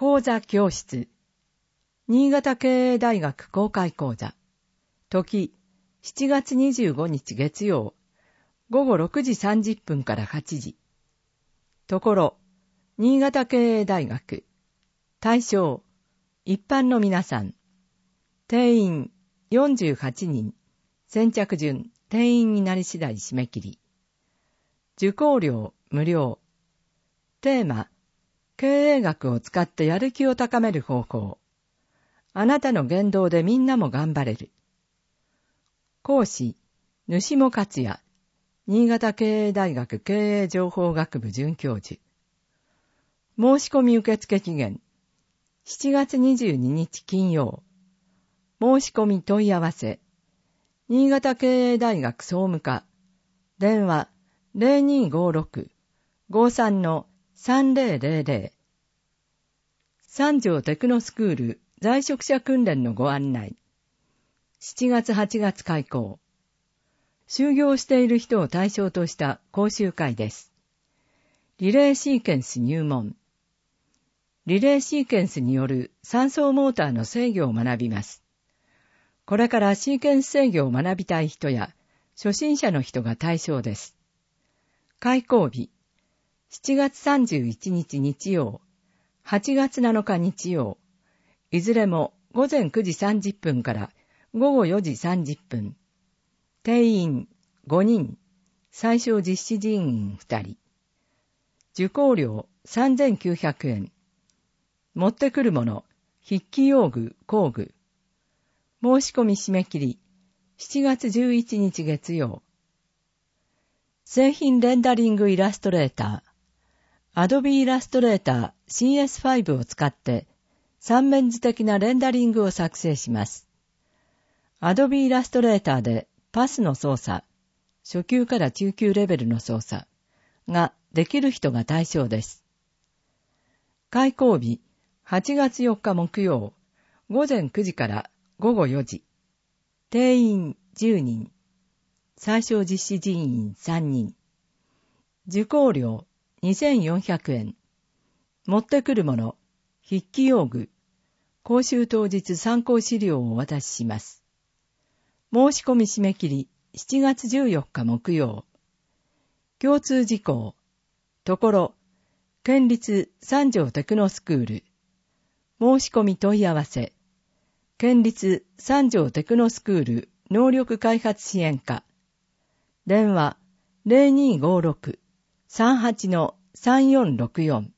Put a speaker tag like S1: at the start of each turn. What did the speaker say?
S1: 講座教室。新潟経営大学公開講座。時、7月25日月曜、午後6時30分から8時。ところ、新潟経営大学。対象、一般の皆さん。定員、48人。先着順、定員になり次第締め切り。受講料、無料。テーマ、経営学を使ってやる気を高める方法。あなたの言動でみんなも頑張れる。講師、主も克也。新潟経営大学経営情報学部准教授。申し込み受付期限、7月22日金曜。申し込み問い合わせ、新潟経営大学総務課。電話、0256-53-3000。三条テクノスクール在職者訓練のご案内。7月8月開講。就業している人を対象とした講習会です。リレーシーケンス入門。リレーシーケンスによる3層モーターの制御を学びます。これからシーケンス制御を学びたい人や初心者の人が対象です。開講日、7月31日日曜、8月7日日曜、いずれも午前9時30分から午後4時30分。定員5人、最小実施人員2人。受講料3900円。持ってくるもの、筆記用具、工具。申し込み締め切り、7月11日月曜。製品レンダリングイラストレーター。Adobe イラストレーター CS5 を使って三面図的なレンダリングを作成します。Adobe イラストレーターでパスの操作、初級から中級レベルの操作ができる人が対象です。開講日、8月4日木曜、午前9時から午後4時。定員10人。最小実施人員3人。受講料2400円。持ってくるもの、筆記用具。講習当日参考資料をお渡しします。申し込み締め切り7月14日木曜。共通事項。ところ、県立三条テクノスクール。申し込み問い合わせ。県立三条テクノスクール能力開発支援課。電話 0256-38-3464